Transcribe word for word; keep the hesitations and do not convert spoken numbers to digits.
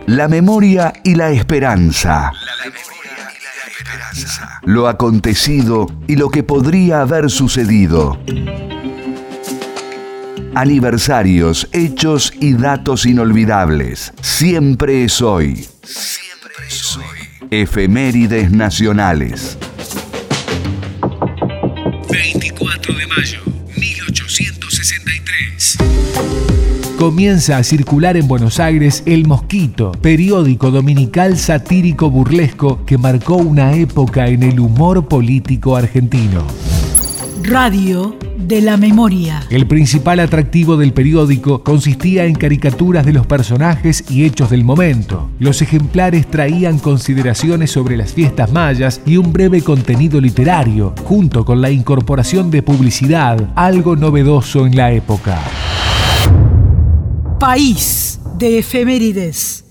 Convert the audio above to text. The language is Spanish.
La memoria y la esperanza. Lo acontecido y lo que podría haber sucedido. Aniversarios, hechos y datos inolvidables. Siempre es hoy. Siempre es hoy. Efemérides nacionales. veinticuatro de mayo, mil ochocientos sesenta y tres. Comienza a circular en Buenos Aires El Mosquito, periódico dominical satírico burlesco que marcó una época en el humor político argentino. Radio de la Memoria. El principal atractivo del periódico consistía en caricaturas de los personajes y hechos del momento. Los ejemplares traían consideraciones sobre las fiestas mayas y un breve contenido literario, junto con la incorporación de publicidad, algo novedoso en la época. País de efemérides.